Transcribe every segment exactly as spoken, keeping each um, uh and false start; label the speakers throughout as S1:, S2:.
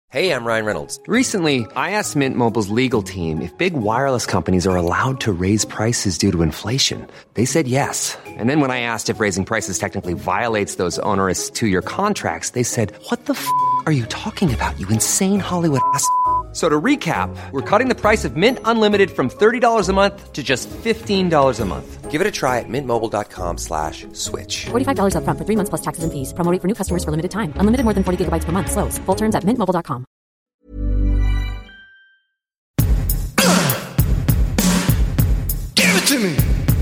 S1: Hey, I'm Ryan Reynolds.
S2: Recently, I asked Mint Mobile's legal team if big wireless companies are allowed to raise prices due to inflation. They said yes. And then when I asked if raising prices technically violates those onerous two-year contracts, they said, what the f*** are you talking about, you insane Hollywood ass f- So to recap, we're cutting the price of Mint Unlimited from thirty dollars a month to just fifteen dollars a month.
S1: Give it a try at mintmobile.com slash switch.
S3: forty-five dollars up front for three months plus taxes and fees. Promo rate for new customers for limited time. Unlimited more than forty gigabytes per month. Slows full terms at mint mobile dot com.
S4: Give it to me.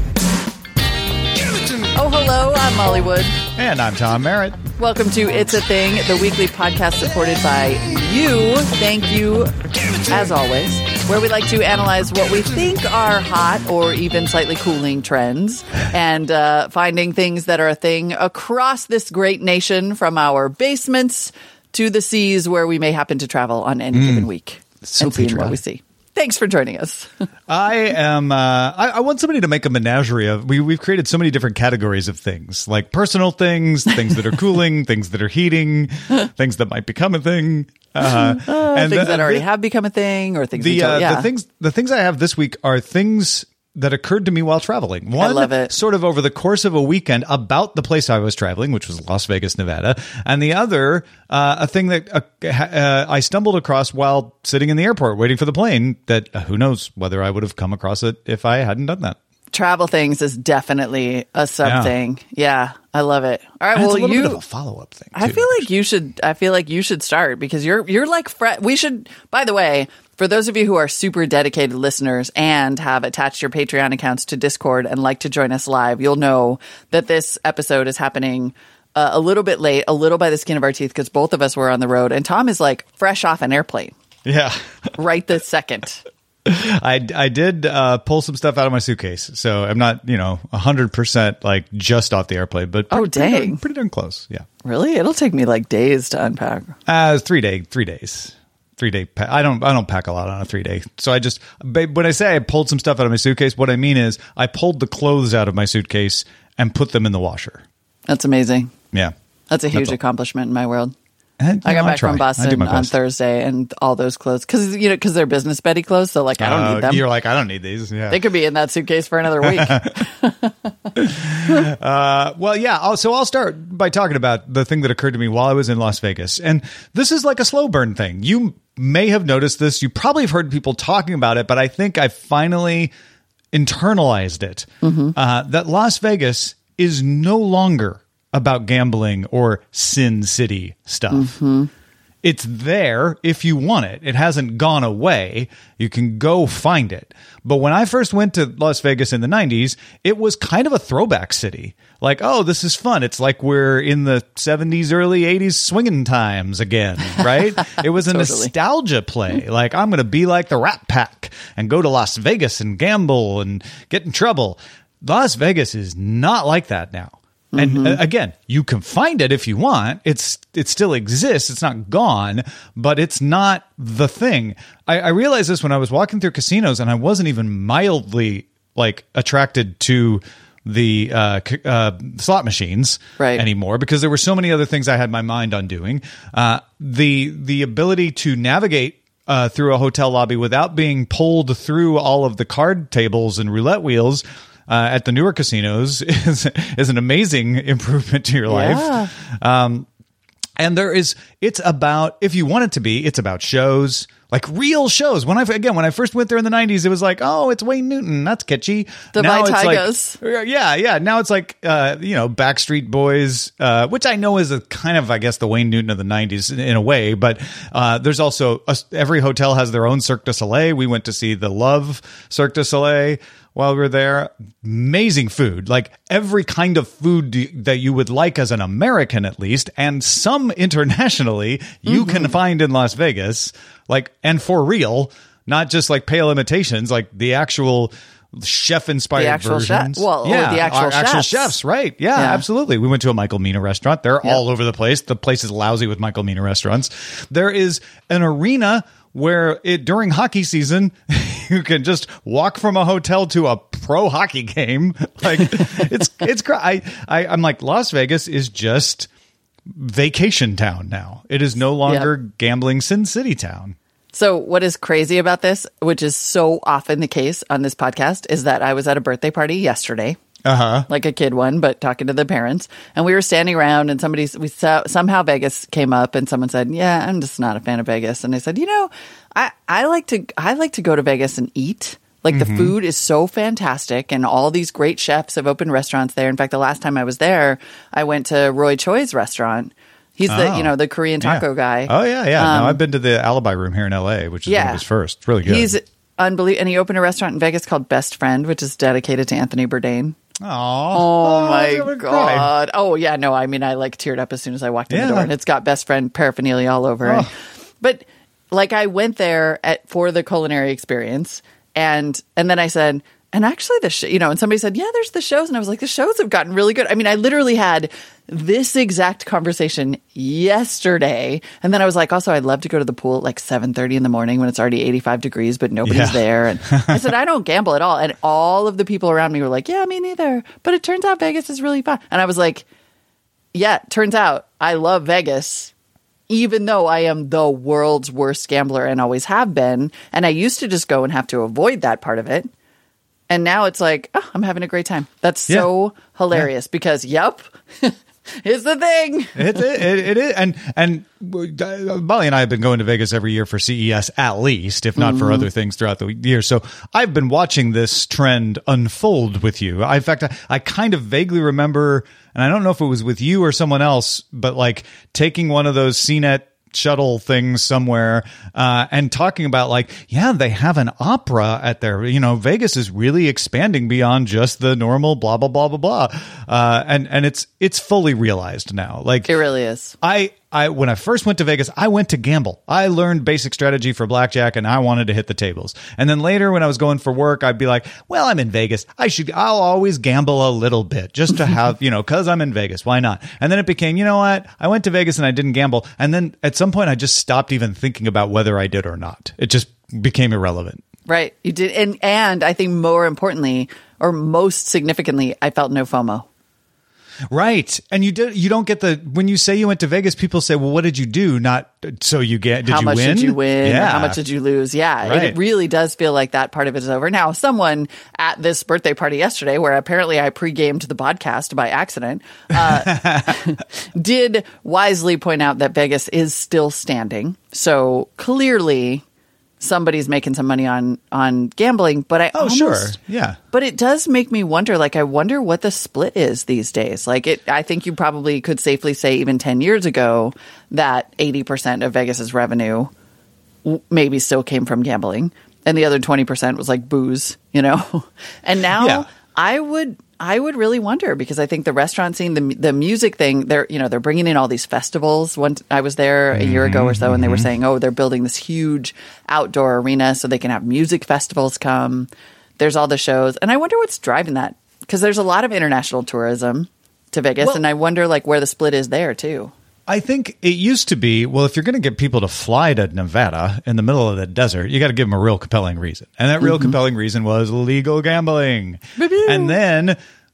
S4: Give it to me.
S5: Oh, hello. I'm Molly Wood.
S6: And I'm Tom Merritt.
S5: Welcome to It's a Thing, the weekly podcast supported by you. Thank you, as always, where we like to analyze what we think are hot or even slightly cooling trends and uh, finding things that are a thing across this great nation, from our basements to the seas where we may happen to travel on any mm. given week.
S6: So
S5: and seeing what we see. Thanks for joining us.
S6: I am. Uh, I, I want somebody to make a menagerie of. We we've created so many different categories of things, like personal things, things that are cooling, things that are heating, things that might become a thing, uh,
S5: uh,
S6: and
S5: things
S6: the,
S5: that already
S6: the,
S5: have become a thing, or things.
S6: The
S5: that
S6: uh,
S5: yeah.
S6: the things the things I have this week are things that occurred to me while traveling. One,
S5: I love it.
S6: Sort of over the course of a weekend about the place I was traveling, which was Las Vegas, Nevada. And the other, uh, a thing that uh, uh, I stumbled across while sitting in the airport waiting for the plane that uh, who knows whether I would have come across it if I hadn't done that.
S5: Travel things is definitely a sub
S6: Yeah.
S5: thing. Yeah, I love it. All right,
S6: And
S5: well,
S6: it's a little
S5: you
S6: bit of a follow-up thing,
S5: I
S6: too,
S5: feel like
S6: actually.
S5: you should. I feel like you should start because you're you're like fre- we should. By the way, for those of you who are super dedicated listeners and have attached your Patreon accounts to Discord and like to join us live, you'll know that this episode is happening uh, a little bit late, a little by the skin of our teeth, because both of us were on the road, and Tom is like fresh off an airplane
S6: Yeah.
S5: right this second.
S6: I, I did uh, pull some stuff out of my suitcase, so I'm not, you know, one hundred percent like just off the airplane, but
S5: Oh,
S6: pretty,
S5: dang.
S6: pretty, darn, pretty darn close, yeah.
S5: Really, it'll take me like days to unpack.
S6: Uh, three day, three days, three day. Pa- I don't, I don't pack a lot on a three day. So I just, when I say I pulled some stuff out of my suitcase, what I mean is I pulled the clothes out of my suitcase and put them in the washer.
S5: That's amazing.
S6: Yeah,
S5: That's a huge
S6: all.
S5: accomplishment in my world.
S6: And,
S5: I
S6: you
S5: got
S6: know,
S5: back
S6: try.
S5: from
S6: I do
S5: Boston
S6: my
S5: on
S6: best.
S5: Thursday, and all those clothes, because you know, because they're business Betty clothes, so like I don't
S6: Uh,
S5: need them.
S6: You're like, I don't need these. Yeah.
S5: They could be in that suitcase for another week.
S6: Uh, well, yeah. I'll, so I'll start by talking about the thing that occurred to me while I was in Las Vegas. And this is like a slow burn thing. You may have noticed this. You probably have heard people talking about it, but I think I finally internalized it.
S5: Mm-hmm.
S6: Uh, that Las Vegas is no longer about gambling or Sin City stuff.
S5: Mm-hmm.
S6: It's there if you want it. It hasn't gone away. You can go find it. But when I first went to Las Vegas in the nineties, it was kind of a throwback city. Like, oh, this is fun. It's like we're in the seventies, early eighties swinging times again, right? It was a
S5: Totally.
S6: nostalgia play. Like, I'm going to be like the Rat Pack and go to Las Vegas and gamble and get in trouble. Las Vegas is not like that now. And
S5: Mm-hmm.
S6: uh, again, you can find it if you want. It's it still exists. It's not gone, but it's not the thing. I, I realized this when I was walking through casinos, and I wasn't even mildly like attracted to the uh, c- uh, slot machines
S5: Right.
S6: anymore, because there were so many other things I had my mind on doing. Uh, the the ability to navigate uh, through a hotel lobby without being pulled through all of the card tables and roulette wheels Uh, at the newer casinos is is an amazing improvement to your life.
S5: Yeah.
S6: Um, and there is, it's about, if you want it to be, it's about shows, like real shows. When I, again, when I first went there in the nineties, it was like, oh, it's Wayne Newton. That's catchy.
S5: The
S6: Now
S5: My
S6: it's
S5: Tigers.
S6: like, yeah, yeah. Now it's like, uh, you know, Backstreet Boys, uh, which I know is a kind of, I guess, the Wayne Newton of the nineties in, in a way. But uh, there's also, a, every hotel has their own Cirque du Soleil. We went to see the Love Cirque du Soleil while we were there. Amazing food, like every kind of food do- that you would like as an American, at least, and some internationally you
S5: Mm-hmm.
S6: can find in Las Vegas, like, and for real, not just like pale imitations, like the actual chef inspired
S5: The actual chef-
S6: versions.
S5: well, or
S6: yeah,
S5: the actual
S6: our actual
S5: chefs.
S6: chefs, right? Yeah,
S5: Yeah.
S6: absolutely. We went to a Michael Mina restaurant. They're all over the place. The place is lousy with Michael Mina restaurants. There is an arena where it during hockey season you can just walk from a hotel to a pro hockey game. Like it's it's cra- I, I I'm like, Las Vegas is just vacation town now. It is no longer
S5: Yep.
S6: gambling Sin City town.
S5: So what is crazy about this, which is so often the case on this podcast, is that I was at a birthday party yesterday.
S6: Uh-huh.
S5: Like a kid one, but talking to the parents. And we were standing around and somebody, we saw, somehow Vegas came up and someone said, yeah, I'm just not a fan of Vegas. And I said, you know, I, I like to, I like to go to Vegas and eat. Like
S6: Mm-hmm.
S5: the food is so fantastic and all these great chefs have opened restaurants there. In fact, the last time I was there, I went to Roy Choi's restaurant. He's the,
S6: Oh.
S5: you know, the Korean taco
S6: Yeah.
S5: guy.
S6: Oh, yeah, yeah.
S5: Um,
S6: no, I've been to the Alibi Room here in L A, which is one
S5: yeah.
S6: of his first. It's really good.
S5: He's unbelievable. And he opened a restaurant in Vegas called Best Friend, which is dedicated to Anthony Bourdain.
S6: Aww.
S5: Oh, my
S6: I would cry.
S5: God. Oh, yeah. No, I mean, I like teared up as soon as I walked in
S6: Yeah.
S5: the door, and it's got Best Friend paraphernalia all over it.
S6: Oh.
S5: But like, I went there at for the culinary experience, and and then I said, and actually, the sh-, you know, and somebody said, yeah, there's the shows, and I was like, the shows have gotten really good. I mean, I literally had this exact conversation yesterday, and then I was like, also, I'd love to go to the pool at like seven thirty in the morning when it's already eighty-five degrees, but nobody's
S6: Yeah.
S5: there. And I said, I don't gamble at all, and all of the people around me were like, yeah, me neither. But it turns out Vegas is really fun, and I was like, yeah, it turns out I love Vegas. Even though I am the world's worst gambler and always have been, and I used to just go and have to avoid that part of it. And now it's like, oh, I'm having a great time. That's so
S6: Yeah.
S5: hilarious because, yep, here's the thing.
S6: It, it, it is. And, and uh, Molly and I have been going to Vegas every year for C E S at least, if not
S5: Mm-hmm.
S6: for other things throughout the year. So I've been watching this trend unfold with you. I, in fact, I, I kind of vaguely remember, and I don't know if it was with you or someone else, but like taking one of those C net shuttle things somewhere uh, and talking about like, yeah, they have an opera at their, you know, Vegas is really expanding beyond just the normal blah, blah, blah, blah, blah. Uh, and, and it's, it's fully realized now. Like
S5: It really is.
S6: I, I, when I first went to Vegas, I went to gamble. I learned basic strategy for blackjack and I wanted to hit the tables. And then later when I was going for work, I'd be like, well, I'm in Vegas. I should, I'll always gamble a little bit just to have, you know, cause I'm in Vegas. Why not? And then it became, you know what? I went to Vegas and I didn't gamble. And then at some point I just stopped even thinking about whether I did or not. It just became irrelevant.
S5: Right. You did. And, and I think more importantly, or most significantly, I felt no FOMO.
S6: Right. And you did, you don't get the, when you say you went to Vegas, people say, well, what did you do? Not so you get, did
S5: how
S6: you
S5: much
S6: win?
S5: did you win?
S6: Yeah.
S5: Or how much did you lose? Yeah.
S6: Right.
S5: It really does feel like that part of it is over. Now, someone at this birthday party yesterday, where apparently I pre-gamed the podcast by accident, uh, did wisely point out that Vegas is still standing. So clearly somebody's making some money on, on gambling, but I
S6: Oh,
S5: almost,
S6: sure. Yeah.
S5: But it does make me wonder, like, I wonder what the split is these days. Like, it, I think you probably could safely say even ten years ago that eighty percent of Vegas's revenue w- maybe still came from gambling. And the other twenty percent was like booze, you know? And now
S6: Yeah.
S5: I would, I would really wonder because I think the restaurant scene, the the music thing, they're, you know, they're bringing in all these festivals. One, I was there a year ago or so and they were saying, oh, they're building this huge outdoor arena so they can have music festivals come. There's all the shows. And I wonder what's driving that because there's a lot of international tourism to Vegas.
S6: Well-
S5: and I wonder like where the split is there too.
S6: I think it used to be, well, if you're going to get people to fly to Nevada in the middle of the desert, you got to give them a real compelling reason. And that real
S5: Mm-hmm.
S6: compelling reason was legal gambling. And then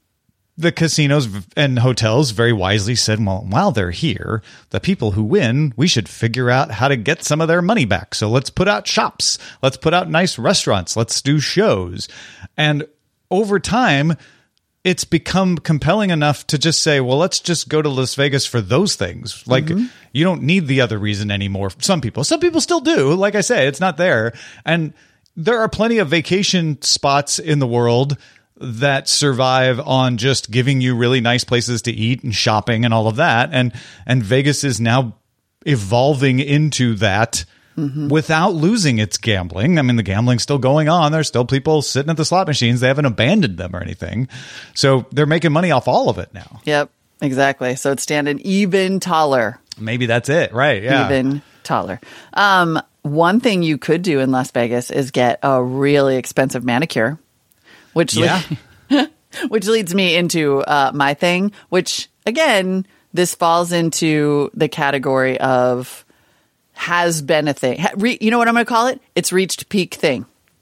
S6: the casinos and hotels very wisely said, well, while they're here, the people who win, we should figure out how to get some of their money back. So let's put out shops. Let's put out nice restaurants. Let's do shows. And over time, it's become compelling enough to just say, well, let's just go to Las Vegas for those things. Like, you don't need the other reason anymore. Some people, some people still do. Like I say, it's not there. And there are plenty of vacation spots in the world that survive on just giving you really nice places to eat and shopping and all of that. And, and Vegas is now evolving into that. Mm-hmm. Without losing its gambling. I mean, the gambling's still going on. There's still people sitting at the slot machines. They haven't abandoned them or anything. So they're making money off all of it now.
S5: Yep, exactly. So it's standing even taller.
S6: Maybe that's it. Right. Yeah.
S5: Even taller. Um, one thing you could do in Las Vegas is get a really expensive manicure, which
S6: Yeah.
S5: le- which leads me into uh, my thing, which, again, this falls into the category of has been a thing. Ha- re- you know what I'm going to call it? It's reached peak thing.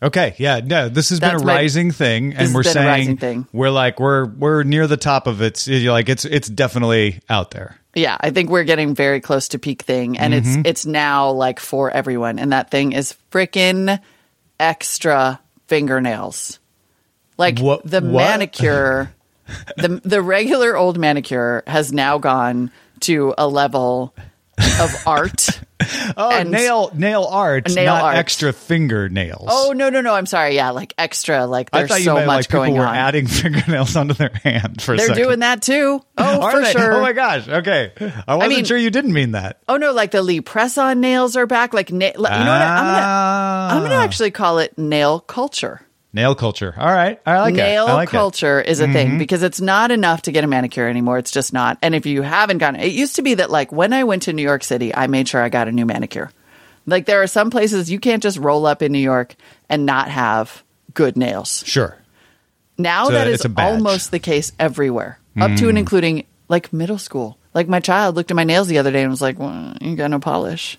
S6: Okay, yeah, no, this has
S5: That's
S6: been a
S5: my-
S6: rising thing,
S5: this
S6: and
S5: has
S6: we're
S5: been a
S6: saying
S5: rising thing.
S6: we're like we're we're near the top of it. You're like it's it's definitely out there.
S5: Yeah, I think we're getting very close to peak thing, and
S6: Mm-hmm.
S5: it's it's now like for everyone, and that thing is freaking extra fingernails. Like
S6: What-
S5: the
S6: what?
S5: manicure, the the regular old manicure has now gone to a level of art.
S6: Oh,
S5: And-
S6: nail nail art,
S5: Nail
S6: not
S5: art.
S6: extra fingernails.
S5: Oh no no no! I'm sorry. Yeah, like extra. Like
S6: I
S5: there's
S6: thought you
S5: so
S6: meant
S5: much
S6: like people
S5: going
S6: were
S5: on.
S6: adding fingernails onto their hand for a
S5: They're
S6: second.
S5: doing that too. Oh,
S6: Are
S5: for
S6: they?
S5: sure.
S6: Oh my gosh. Okay, I wasn't
S5: mean-
S6: sure you didn't mean that.
S5: Oh no, like the Lee press-on nails are back. Like na- you know what? I'm gonna
S6: Ah.
S5: I'm gonna actually call it nail culture.
S6: Nail culture. All right, I like
S5: Nail
S6: it. I like
S5: culture is a thing because it's not enough to get a manicure anymore. It's just not. And if you haven't gotten it, it used to be that like when I went to New York City, I made sure I got a new manicure. Like there are some places you can't just roll up in New York and not have good nails.
S6: it. Sure.
S5: Now
S6: So
S5: that is
S6: it's a badge.
S5: almost the case everywhere, up to and including like middle school. Like my child looked at my nails the other day and was like, well, you got no polish.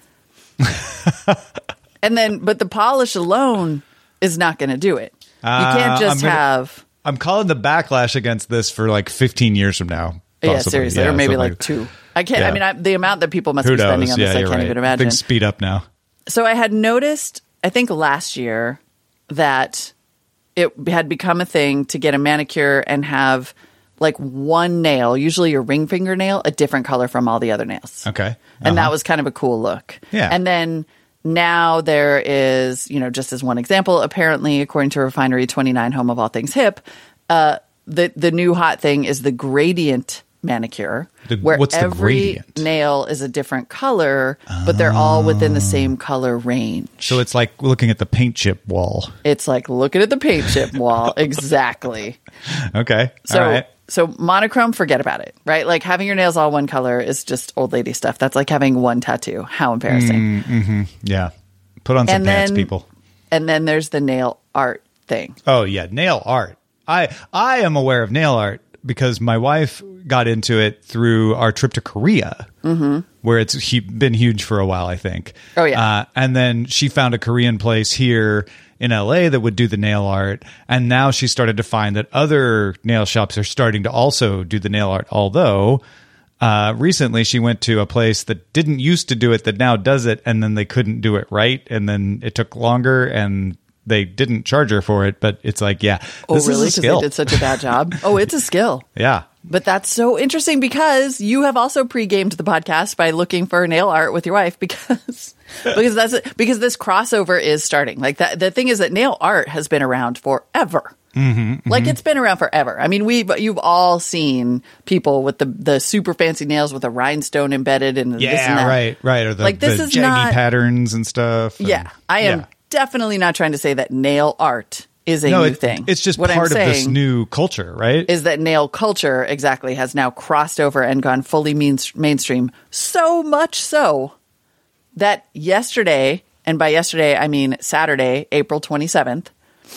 S5: And then, but the polish alone is not going to do it. You
S6: Uh,
S5: can't just
S6: I'm gonna-
S5: have,
S6: I'm calling the backlash against this for like fifteen years from now.
S5: yeah,
S6: possibly.
S5: seriously,
S6: Yeah,
S5: or maybe
S6: something
S5: like two. I can't,
S6: Yeah.
S5: I mean, I, the amount that people must
S6: Who
S5: be spending
S6: knows?
S5: on this,
S6: Yeah,
S5: I
S6: you're
S5: can't
S6: right.
S5: even imagine.
S6: Things speed up now.
S5: So I had noticed, I think last year, that it had become a thing to get a manicure and have like one nail, usually your ring fingernail, a different color from all the other nails.
S6: Okay.
S5: And that
S6: Uh-huh.
S5: was kind of a cool look.
S6: Yeah.
S5: And then now there is, you know, just as one example, apparently, according to Refinery twenty-nine, home of all things hip, uh, the, the new hot thing is the gradient manicure,
S6: The-
S5: where
S6: what's the
S5: every
S6: gradient?
S5: nail is a different color, but they're all within the same color range.
S6: So it's like looking at the paint chip wall.
S5: It's like looking at the paint chip wall. Exactly.
S6: Okay.
S5: So,
S6: All right.
S5: so monochrome, forget about it, right? Like having your nails all one color is just old lady stuff. That's like having one tattoo. How embarrassing.
S6: Yeah. Put on some
S5: And
S6: pants,
S5: then-
S6: people.
S5: And then there's the nail art thing.
S6: Oh yeah, nail art. I I am aware of nail art because my wife got into it through our trip to Korea, mm-hmm. where it's hu- been huge for a while, I think.
S5: Oh, yeah.
S6: uh, and then she found a Korean place here in L A that would do the nail art, and now she started to find that other nail shops are starting to also do the nail art. Although uh, recently she went to a place that didn't used to do it that now does it, and then they couldn't do it right, and then it took longer and. They didn't charge her for it, but it's like, yeah,
S5: Oh,
S6: this
S5: really?
S6: is a
S5: Because
S6: skill.
S5: they did such a bad job. Oh, it's a skill.
S6: Yeah.
S5: But that's so interesting because you have also pre-gamed the podcast by looking for nail art with your wife because because that's because this crossover is starting. Like that, the thing is that nail art has been around forever. Mm-hmm, like mm-hmm. It's been around forever. I mean, we you've all seen people with the the super fancy nails with a rhinestone embedded and
S6: yeah,
S5: this and that.
S6: right, right. Or the,
S5: like this
S6: the
S5: is
S6: jaggy
S5: not
S6: patterns and stuff. and-
S5: Yeah, I am.
S6: yeah.
S5: Definitely not trying to say that nail art is a
S6: No,
S5: new
S6: it-
S5: thing.
S6: it's just
S5: what
S6: part
S5: I'm
S6: of this
S5: saying
S6: new culture, right?
S5: is that nail culture exactly has now crossed over and gone fully main, mainstream. So much so that yesterday, and by yesterday I mean Saturday, April twenty-seventh,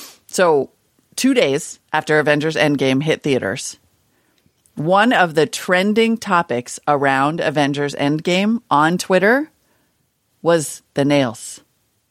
S5: so two days after Avengers Endgame hit theaters, one of the trending topics around Avengers Endgame on Twitter was the nails.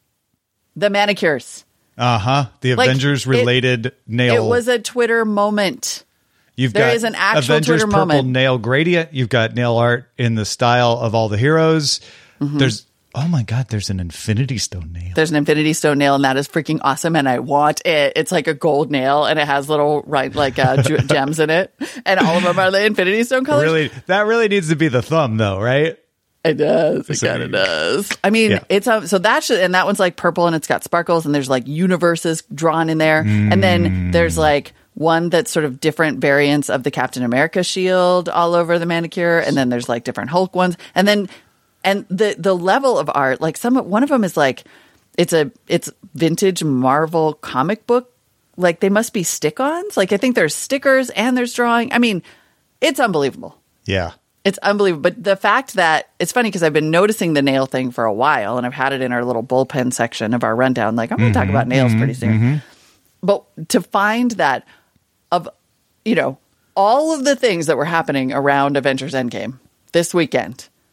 S5: The manicures.
S6: Uh huh. The
S5: Like,
S6: Avengers
S5: it-
S6: related nail.
S5: It was a Twitter moment.
S6: You've
S5: there
S6: got
S5: is an actual
S6: Avengers
S5: Twitter
S6: purple
S5: moment.
S6: nail gradient. You've got nail art in the style of all the heroes.
S5: Mm-hmm.
S6: There's oh my god, there's an Infinity Stone nail.
S5: There's an Infinity Stone nail, and that is freaking awesome, and I want it. It's like a gold nail, and it has little right like uh, ge- gems in it, and all of them are the Infinity Stone colors.
S6: Really, that really needs to be the thumb, though, right?
S5: It does. It
S6: So-
S5: kind of does. I mean,
S6: Yeah.
S5: it's um, so that should, and that one's like purple and it's got sparkles and there's like universes drawn in there. And then there's like one that's sort of different variants of the Captain America shield all over the manicure. And then there's like different Hulk ones. And then, and the, the level of art, like some, one of them is like, it's a, it's vintage Marvel comic book. Like they must be stick-ons. Like I think there's stickers and there's drawing. I mean, it's unbelievable.
S6: Yeah.
S5: It's unbelievable. But the fact that it's funny because I've been noticing the nail thing for a while and I've had it in our little bullpen section of our rundown. Like, I'm going to talk about nails pretty soon. But to find that of, you know, all of the things that were happening around Avengers Endgame this weekend,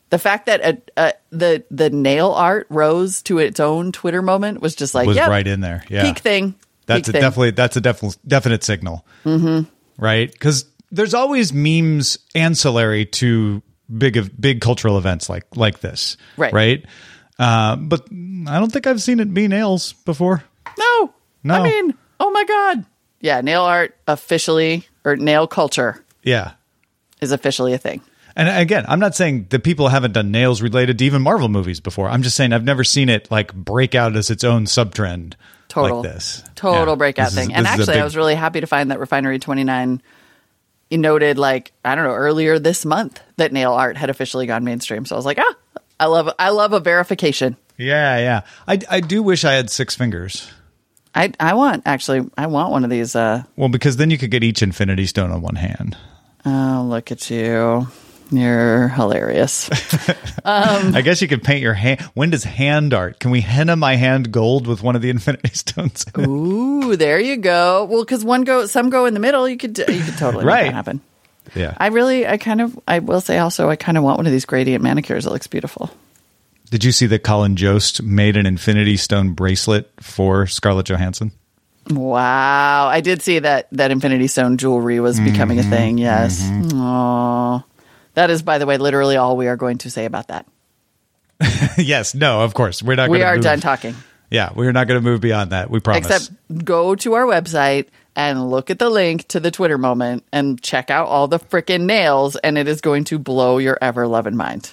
S5: The fact that uh, uh, the the nail art rose to its own Twitter moment was just like,
S6: was
S5: yep,
S6: right in there. Yeah.
S5: Peak thing.
S6: That's
S5: peak
S6: a
S5: thing.
S6: definitely that's a definite definite signal. Mm-hmm. Right? Because there's always memes ancillary to big of big cultural events like like this.
S5: Right.
S6: Right. Uh, but I don't think I've seen it be nails before.
S5: No.
S6: No.
S5: I mean, oh my God. Yeah, nail art officially, or nail culture
S6: Yeah.
S5: is officially a thing.
S6: And again, I'm not saying that people haven't done nails related to even Marvel movies before. I'm just saying I've never seen it like break out as its own subtrend
S5: Total.
S6: like this.
S5: Total
S6: Yeah.
S5: breakout
S6: This is-
S5: thing. And
S6: this is a
S5: actually,
S6: big-
S5: I was really happy to find that Refinery twenty-nine noted, like, I don't know, earlier this month that nail art had officially gone mainstream. So I was like, ah, I love I love a verification.
S6: Yeah, yeah. I, I do wish I had six fingers.
S5: I I want, actually, I want one of these. Uh,
S6: Well, because then you could get each Infinity Stone on one hand.
S5: oh, look at you. You're hilarious.
S6: I guess you could paint your hand. When does hand art? Can we henna my hand gold with one of the Infinity Stones?
S5: Ooh, there you go. Well, because one go, some go in the middle. You could, you could totally make
S6: Right.
S5: that happen.
S6: Yeah.
S5: I really, I kind of, I will say also, I kind of want one of these gradient manicures. It looks beautiful.
S6: Did you see that Colin Jost made an Infinity Stone bracelet for Scarlett Johansson?
S5: Wow, I did see that that Infinity Stone jewelry was becoming a thing. Yes. Aw. That is, by the way, literally all we are going to say about that.
S6: Yes. No, of course. We're not
S5: We
S6: gonna
S5: are
S6: move.
S5: done talking.
S6: Yeah, we're not going to move beyond that. We promise.
S5: Except go to our website and look at the link to the Twitter moment and check out all the frickin' nails, and it is going to blow your ever-loving mind.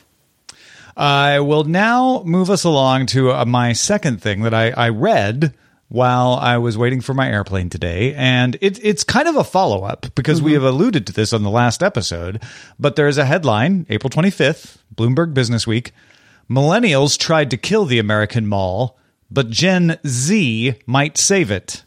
S6: I will now move us along to uh, my second thing that I, I read while I was waiting for my airplane today. And it, it's kind of a follow-up because we have alluded to this on the last episode. But there is a headline, April twenty-fifth, Bloomberg Business Week. Millennials tried to kill the American mall, but Gen Z might save it.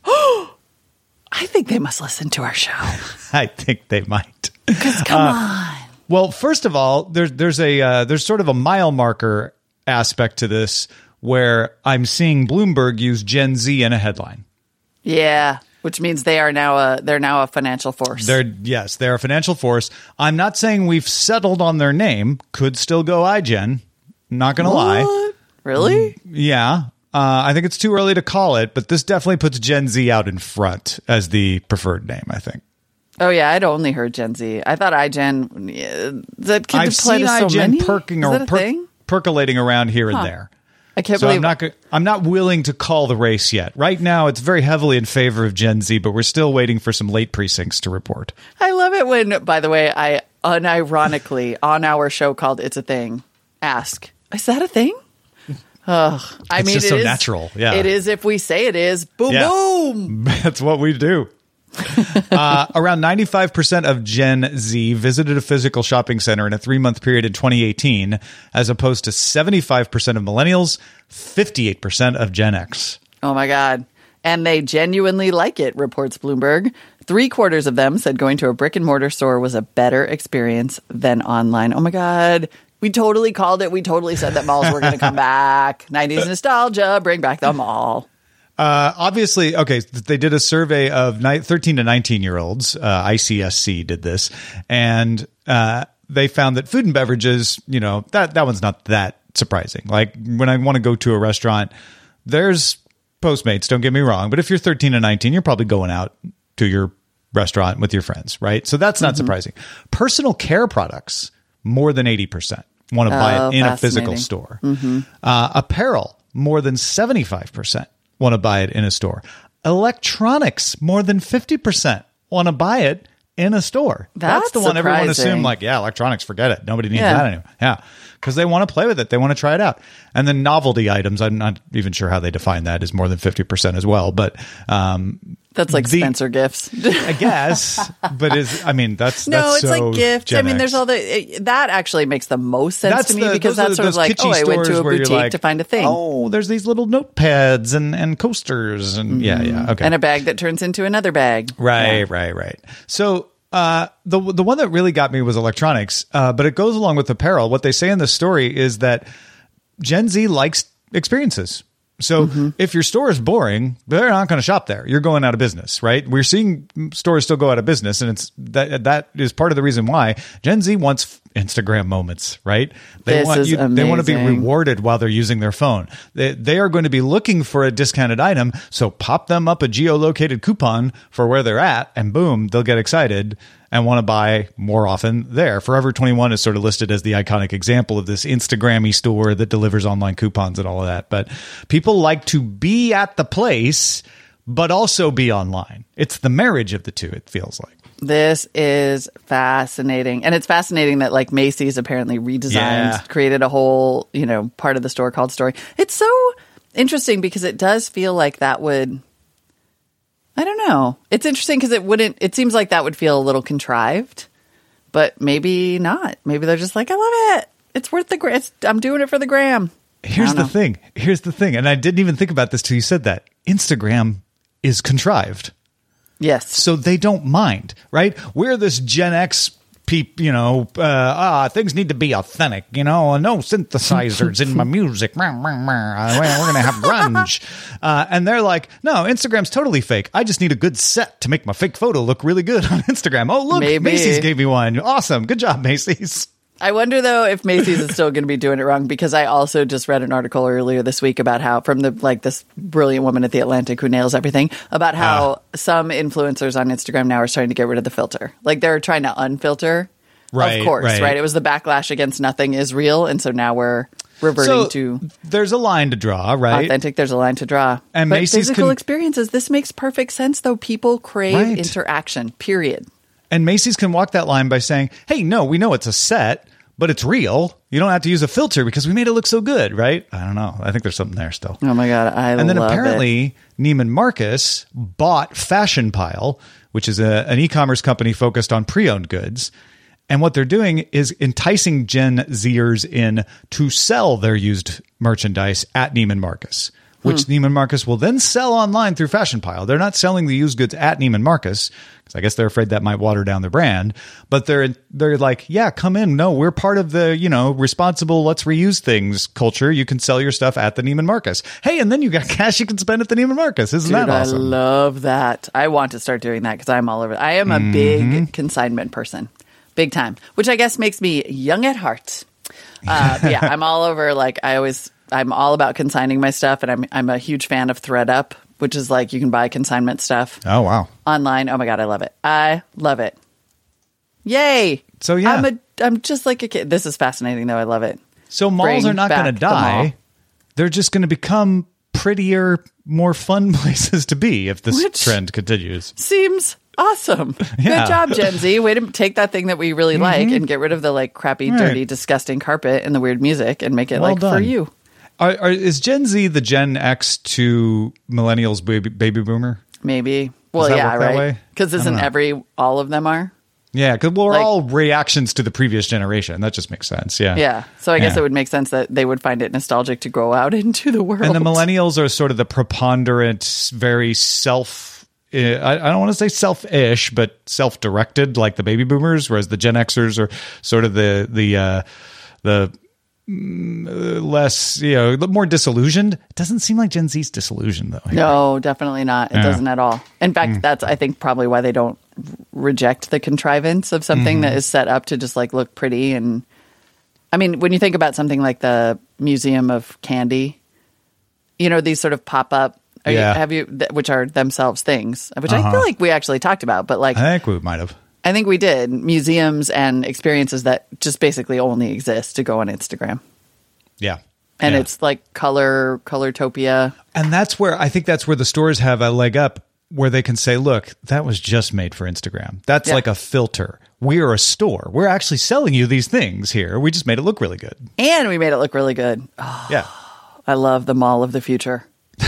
S5: I think they must listen to our show.
S6: I think they might.
S5: Because come on.
S6: Well, first of all, there's there's a uh, there's sort of a mile marker aspect to this where I'm seeing Bloomberg use Gen Z in a headline.
S5: Yeah, which means they are now a they're now a financial force.
S6: They're yes, they're a financial force. I'm not saying we've settled on their name. Could still go iGen. Not gonna lie.
S5: What? Really?
S6: Yeah. Uh, I think it's too early to call it, but this definitely puts Gen Z out in front as the preferred name, I think.
S5: Oh yeah, I'd only heard Gen Z. I thought iGen yeah, that could
S6: I've
S5: apply
S6: seen
S5: to so many.
S6: iGen perking
S5: Is
S6: or
S5: that a
S6: per-
S5: thing?
S6: percolating around here and there.
S5: I can't
S6: So
S5: believe
S6: I'm not go- I'm not willing to call the race yet. Right now, it's very heavily in favor of Gen Z, but we're still waiting for some late precincts to report.
S5: I love it when, by the way, I unironically on our show called "It's a Thing" ask, "Is that a thing?" Ugh. I
S6: It's
S5: mean,
S6: just
S5: it
S6: so
S5: is-
S6: natural. Yeah.
S5: it is if we say it is. Boom,
S6: Yeah.
S5: boom.
S6: That's what we do. uh, around ninety-five percent of Gen Z visited a physical shopping center in a three-month period in twenty eighteen, as opposed to seventy-five percent of millennials, fifty-eight percent of Gen X.
S5: Oh my God. And they genuinely like it, reports Bloomberg. Three quarters of them said going to a brick and mortar store was a better experience than online. Oh my God. We totally called it. We totally said that malls were going to come back. nineties nostalgia, bring back the mall.
S6: Uh, obviously, okay, they did a survey of ni- thirteen to nineteen year olds. Uh, I C S C did this, and uh, they found that food and beverages, you know, that, that one's not that surprising. Like when I want to go to a restaurant, there's Postmates, don't get me wrong, but if you're thirteen to nineteen, you're probably going out to your restaurant with your friends, right? So that's not mm-hmm. surprising. Personal care products, more than eighty percent want to buy
S5: oh,
S6: it in a physical store.
S5: Mm-hmm.
S6: Uh, apparel, more than seventy-five percent want to buy it in a store. Electronics, more than fifty percent want to buy it in a store.
S5: That's,
S6: That's the one
S5: surprising.
S6: everyone assumed, like, yeah, electronics, forget it. Nobody needs
S5: Yeah.
S6: that anymore. Yeah, because they want to play with it. They want to try it out. And then novelty items, I'm not even sure how they define that, is more than fifty percent as well. But um,
S5: That's like
S6: the-
S5: Spencer gifts.
S6: I guess, but is I mean, that's
S5: No,
S6: that's
S5: it's
S6: so
S5: like gifts.
S6: Gen
S5: I mean, there's
S6: X.
S5: all the it, that actually makes the most sense
S6: That's
S5: to me
S6: the-
S5: because
S6: those are
S5: that's sort
S6: those
S5: of like,
S6: kitschy
S5: oh, I went to
S6: stores
S5: a
S6: where you're
S5: boutique
S6: like,
S5: to find a thing.
S6: Oh, there's these little notepads and, and coasters and yeah, yeah, okay.
S5: And a bag that turns into another bag.
S6: Right,
S5: Yeah.
S6: right, right. So uh, the the one that really got me was electronics, uh, but it goes along with apparel. What they say in the story is that Gen Z likes experiences. So
S5: Mm-hmm.
S6: if your store is boring, they're not going to shop there. You're going out of business, right? We're seeing stores still go out of business, and it's that that is part of the reason why Gen Z wants Instagram moments, right? They
S5: This
S6: want
S5: is
S6: they want to be
S5: amazing.
S6: rewarded while they're using their phone. They they are going to be looking for a discounted item, so pop them up a geolocated coupon for where they're at, and boom, they'll get excited and want to buy more often there. Forever twenty-one is sort of listed as the iconic example of this Instagram-y store that delivers online coupons and all of that. But people like to be at the place, but also be online. It's the marriage of the two, it feels like.
S5: This is fascinating. And it's fascinating that like Macy's apparently redesigned,
S6: Yeah.
S5: created a whole, you know, part of the store called Story. It's so interesting because it does feel like that would, I don't know. It's interesting because it wouldn't, it seems like that would feel a little contrived, but maybe not. Maybe they're just like, I love it. It's worth the, gra- it's, I'm doing it for the gram.
S6: Here's
S5: I don't
S6: the
S5: know.
S6: thing. Here's the thing. And I didn't even think about this till you said that. Instagram is contrived.
S5: Yes.
S6: So they don't mind, right? We're this Gen X peep, you know, uh, ah, things need to be authentic, you know, no synthesizers in my music. We're going to have grunge. Uh, and they're like, no, Instagram's totally fake. I just need a good set to make my fake photo look really good on Instagram. Oh, look,
S5: Maybe.
S6: Macy's gave me one. Awesome. Good job, Macy's.
S5: I wonder though if Macy's is still going to be doing it wrong, because I also just read an article earlier this week about how, from the like this brilliant woman at the Atlantic who nails everything, about how some influencers on Instagram now are starting to get rid of the filter. Like they're trying to unfilter.
S6: Right,
S5: of course,
S6: right.
S5: right. It was the backlash against nothing is real, and so now we're reverting
S6: So
S5: to
S6: there's a line to draw, right?
S5: authentic. There's a line to draw.
S6: And
S5: but
S6: Macy's
S5: physical
S6: can-
S5: experiences. This makes perfect sense, though. People crave
S6: Right.
S5: interaction. Period.
S6: And Macy's can walk that line by saying, hey, no, we know it's a set, but it's real. You don't have to use a filter because we made it look so good, right? I don't know. I think there's something there still.
S5: Oh my god, I
S6: And then
S5: love
S6: apparently
S5: it.
S6: Neiman Marcus bought Fashion Pile, which is a, an e-commerce company focused on pre-owned goods. And what they're doing is enticing Gen Zers in to sell their used merchandise at Neiman Marcus, which
S5: Hmm.
S6: Neiman Marcus will then sell online through Fashion Pile. They're not selling the used goods at Neiman Marcus because I guess they're afraid that might water down their brand. But they're they're like, yeah, come in. No, we're part of the, you know, responsible, let's reuse things culture. You can sell your stuff at the Neiman Marcus. Hey, and then you got cash you can spend at the Neiman Marcus. Isn't
S5: Dude,
S6: that awesome?
S5: I love that. I want to start doing that because I'm all over. I am a
S6: Mm-hmm.
S5: big consignment person, big time, which I guess makes me young at heart. Uh, but yeah, I'm all over. Like I always, I'm all about consigning my stuff, and I'm I'm a huge fan of ThreadUp, which is like you can buy consignment stuff
S6: Oh, wow.
S5: online. Oh my god, I love it. I love it. Yay!
S6: So, yeah.
S5: I'm a I'm just like a kid. This is fascinating, though. I love it.
S6: So malls
S5: Bring
S6: are not going to
S5: back the mall.
S6: die. They're just going to become prettier, more fun places to be if this
S5: Which-
S6: trend continues.
S5: Seems awesome.
S6: Yeah.
S5: Good job, Gen Z. Way to take that thing that we really like and get rid of the like crappy,
S6: Right.
S5: dirty, disgusting carpet and the weird music and make it
S6: Well
S5: like for
S6: done.
S5: you.
S6: Are, are, is Gen Z the Gen X to millennials baby, baby boomer?
S5: Maybe. Well,
S6: that
S5: yeah,
S6: work that
S5: right.
S6: way?
S5: Because
S6: I don't
S5: isn't
S6: know.
S5: every all of them are?
S6: Yeah, because we're
S5: Like-
S6: all reactions to the previous generation. That just makes sense. Yeah.
S5: Yeah. So I guess
S6: Yeah.
S5: it would make sense that they would find it nostalgic to go out into the world.
S6: And the millennials are sort of the preponderant, very self. uh, I, I don't want to say selfish, but self-directed, like the baby boomers. Whereas the Gen Xers are sort of the the uh, the mm, uh, less, you know, more disillusioned. It doesn't seem like Gen Z's disillusioned though.
S5: No, definitely not. It
S6: Yeah.
S5: doesn't at all. In fact,
S6: Mm.
S5: that's I think probably why they don't reject the contrivance of something
S6: Mm-hmm.
S5: that is set up to just like look pretty. And I mean, when you think about something like the Museum of Candy, you know, these sort of pop up. Are
S6: Yeah.
S5: you, have you, th- which are themselves things, which I
S6: Uh-huh.
S5: feel like we actually talked about, but like
S6: I think we might have.
S5: I think we did museums and experiences that just basically only exist to go on Instagram.
S6: Yeah.
S5: And
S6: Yeah.
S5: it's like color, Colortopia.
S6: And that's where I think that's where the stores have a leg up, where they can say, look, that was just made for Instagram. That's
S5: Yeah.
S6: like a filter. We're a store. We're actually selling you these things here. We just made it look really good.
S5: And we made it look really good. Oh,
S6: Yeah.
S5: I love the mall of the future.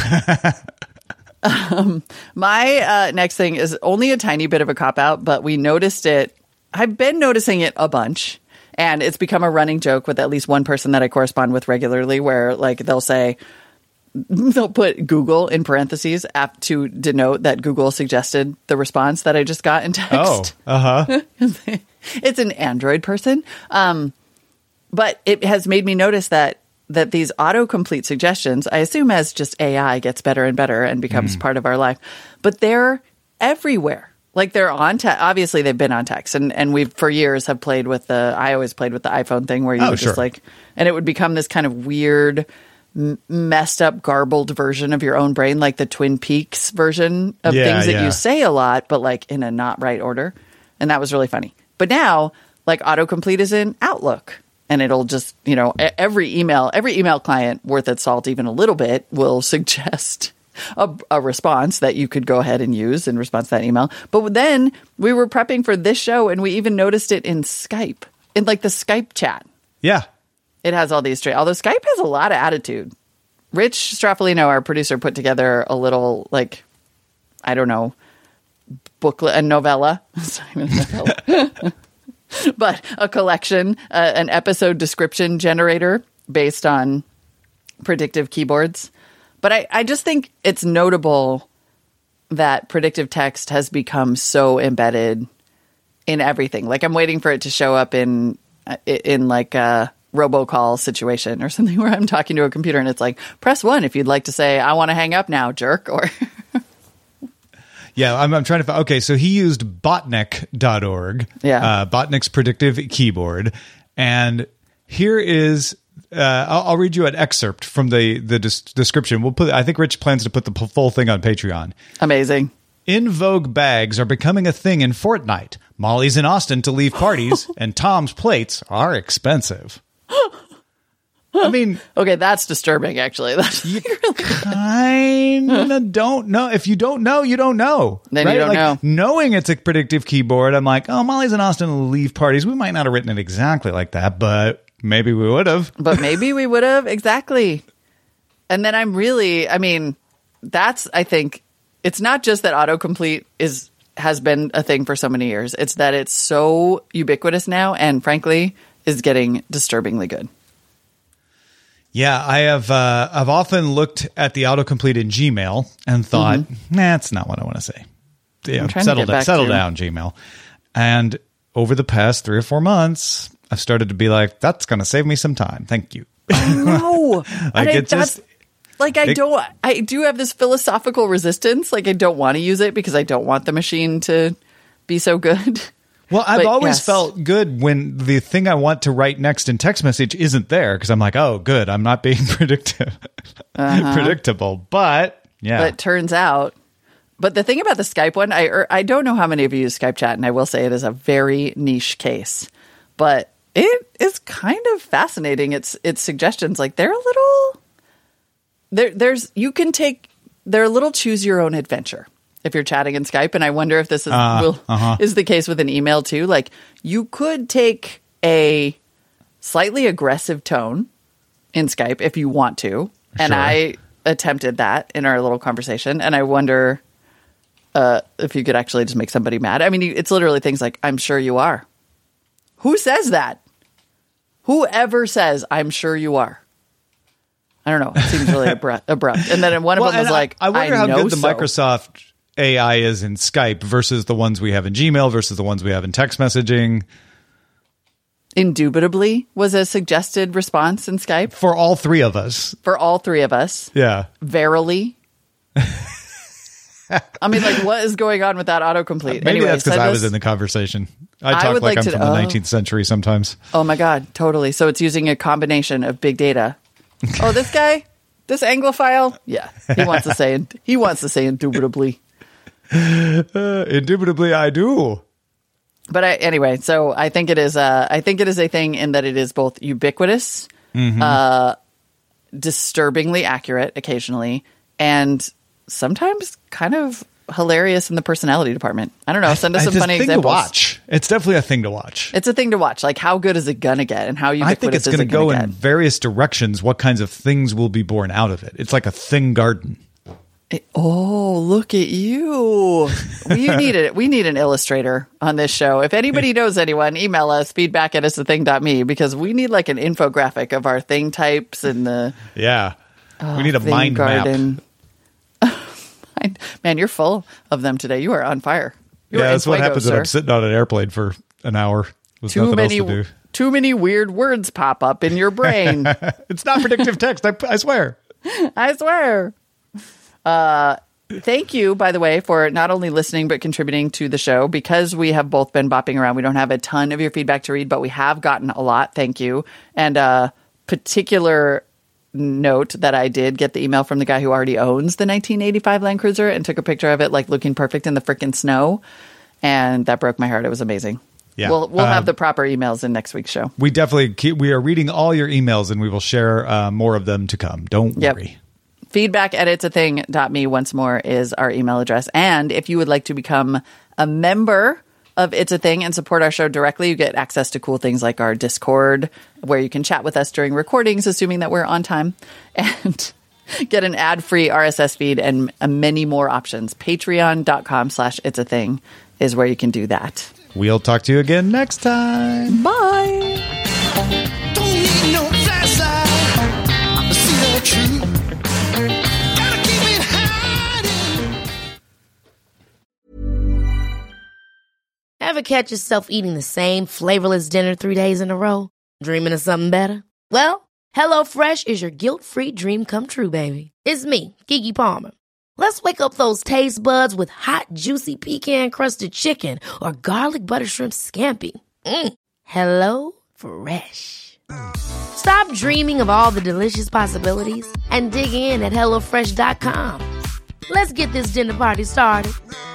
S5: um, my uh, next thing is only a tiny bit of a cop out, but we noticed it. I've been noticing it a bunch, and it's become a running joke with at least one person that I correspond with regularly, where like they'll say, they'll put Google in parentheses ap- to denote that Google suggested the response that I just got in text.
S6: Oh, uh-huh.
S5: It's an Android person. Um, but it has made me notice that that these autocomplete suggestions, I assume as just A I gets better and better and becomes
S6: Mm.
S5: part of our life, but they're everywhere. Like they're on text. Obviously, they've been on text, and and we've for years have played with the. I always played with the iPhone thing where you
S6: Oh,
S5: would
S6: sure.
S5: just like, and it would become this kind of weird, m- messed up, garbled version of your own brain, like the Twin Peaks version of
S6: Yeah,
S5: things that
S6: yeah.
S5: you say a lot, but like in a not right order, and that was really funny. But now, like autocomplete is in Outlook, and it'll just you know e- every email, every email client worth its salt, even a little bit, will suggest A, a response that you could go ahead and use in response to that email. But then we were prepping for this show and we even noticed it in Skype, in like the Skype chat.
S6: Yeah.
S5: It has all these straight, although Skype has a lot of attitude. Rich Straffolino, our producer, put together a little, like, I don't know, booklet, a novella. It's not even a novella. But a collection, uh, an episode description generator based on predictive keyboards. But I, I just think it's notable that predictive text has become so embedded in everything. Like I'm waiting for it to show up in in like a robocall situation or something where I'm talking to a computer and it's like, press one if you'd like to say, I want to hang up now, jerk. Or
S6: Yeah, I'm, I'm trying to find. Okay, so he used botnik dot org,
S5: Yeah.
S6: uh, Botnik's predictive keyboard. And here is, uh, I'll, I'll read you an excerpt from the, the des- description. We'll put, I think Rich plans to put the p- full thing on Patreon.
S5: amazing.
S6: In vogue bags are becoming a thing in Fortnite. Molly's in Austin to leave parties, and Tom's plates are expensive. I mean,
S5: Okay, that's disturbing, actually. That's really
S6: kind of don't know. If you don't know, you don't know.
S5: Then you
S6: right?
S5: don't
S6: Like,
S5: know.
S6: Knowing it's a predictive keyboard, I'm like, oh, Molly's in Austin to leave parties. We might not have written it exactly like that, but maybe we would have.
S5: But maybe we would have. Exactly. And then I'm really, I mean, that's, I think, it's not just that autocomplete is has been a thing for so many years. It's that it's so ubiquitous now and, frankly, is getting disturbingly good.
S6: Yeah, I have. Uh, I've often looked at the autocomplete in Gmail and thought, nah, that's not what I want to say. Yeah,
S5: I'm trying to
S6: settle
S5: get
S6: down,
S5: back
S6: settle
S5: to-
S6: down, Gmail. And over the past three or four months, I've started to be like, that's going to save me some time. Thank you.
S5: No.
S6: Like,
S5: And I-
S6: it just-
S5: that's- like I
S6: it-
S5: don't, I do have this philosophical resistance. Like I don't want to use it because I don't want the machine to be so good.
S6: Well, I've
S5: But
S6: always
S5: yes.
S6: felt good when the thing I want to write next in text message isn't there because I'm like, oh, good, I'm not being predictive, predictable. But yeah,
S5: But it turns out, but the thing about the Skype one, I er, I don't know how many of you use Skype chat, and I will say it is a very niche case, but it is kind of fascinating. It's it's suggestions like they're a little there. There's you can take they're a little choose your own adventure if you're chatting in Skype, and I wonder if this is
S6: Uh,
S5: will,
S6: uh-huh.
S5: is the case with an email too. Like you could take a slightly aggressive tone in Skype if you want to, and
S6: Sure.
S5: I attempted that in our little conversation, and I wonder uh, if you could actually just make somebody mad. I mean, you- it's literally things like, I'm sure you are. Who says that? Whoever says, I'm sure you are. I don't know. It seems really abrupt. abrupt. And then one of
S6: Well,
S5: them was
S6: and
S5: like,
S6: I, I wonder
S5: I
S6: how
S5: know
S6: good the
S5: so.
S6: Microsoft A I is in Skype versus the ones we have in Gmail versus the ones we have in text messaging.
S5: Indubitably was a suggested response in Skype
S6: For all three of us.
S5: for all three of us.
S6: Yeah.
S5: Verily. I mean, like, what is going on with that autocomplete?
S6: Maybe
S5: Anyway,
S6: that's because
S5: send
S6: I
S5: us-
S6: was in the conversation. I
S5: I
S6: talk
S5: would
S6: like,
S5: like
S6: I'm
S5: to-
S6: from the
S5: oh.
S6: nineteenth century sometimes.
S5: Oh my God, totally. So it's using a combination of big data. Oh, this guy, this Anglophile, yeah, he wants to say he wants to say indubitably.
S6: Uh, indubitably, I do.
S5: But I, anyway, so I think it is. Uh, I think it is a thing in that it is both ubiquitous, uh, disturbingly accurate occasionally, and sometimes kind of hilarious in the personality department. I don't know. Send us some
S6: it's a
S5: funny
S6: thing
S5: examples.
S6: to watch. It's definitely a thing to watch.
S5: It's a thing to watch. Like, how good is it gonna get, and how
S6: I
S5: ubiquitous
S6: think it's
S5: is
S6: going
S5: it
S6: to go
S5: gonna
S6: in
S5: get?
S6: various directions. What kinds of things will be born out of it? It's like a thing garden.
S5: It- oh, look at you. We need it. We need an illustrator on this show. If anybody knows anyone, email us, feedback at us at thing dot me, because we need like an infographic of our thing types and the
S6: Yeah. we need a
S5: thing
S6: mind map.
S5: garden. Man, you're full of them today. You are on fire. You are
S6: Yeah,
S5: in
S6: that's what
S5: fuego,
S6: happens when
S5: sir.
S6: I'm sitting on an airplane for an hour with
S5: Too
S6: nothing
S5: many,
S6: else to do.
S5: too many weird words pop up in your brain.
S6: It's not predictive text. I, I swear.
S5: I swear. Uh, thank you, by the way, for not only listening but contributing to the show. Because we have both been bopping around, we don't have a ton of your feedback to read, but we have gotten a lot. Thank you. And a particular note that I did get the email from the guy who already owns the nineteen eighty-five Land Cruiser and took a picture of it like looking perfect in the frickin' snow. And that broke my heart. It was amazing. Yeah. We'll, we'll have um, the proper emails in next week's show.
S6: We definitely keep, we are reading all your emails and we will share uh, more of them to come. Don't
S5: yep.
S6: worry.
S5: Feedback at it's a thing dot me once more is our email address. And if you would like to become a member of It's a Thing and support our show directly, you get access to cool things like our Discord, where you can chat with us during recordings, assuming that we're on time, and get an ad-free R S S feed and uh, many more options. Patreon.com slash It's a Thing is where you can do that.
S6: We'll talk to you again next time.
S5: Bye.
S4: Don't need no flashlight. See the truth. Gotta keep it hiding.
S7: Ever catch yourself eating the same flavorless dinner three days in a row? Dreaming of something better? Well, HelloFresh is your guilt-free dream come true, baby. It's me, Keke Palmer. Let's wake up those taste buds with hot, juicy pecan-crusted chicken or garlic butter shrimp scampi. Mm. Hello Fresh. Stop dreaming of all the delicious possibilities and dig in at hello fresh dot com. Let's get this dinner party started.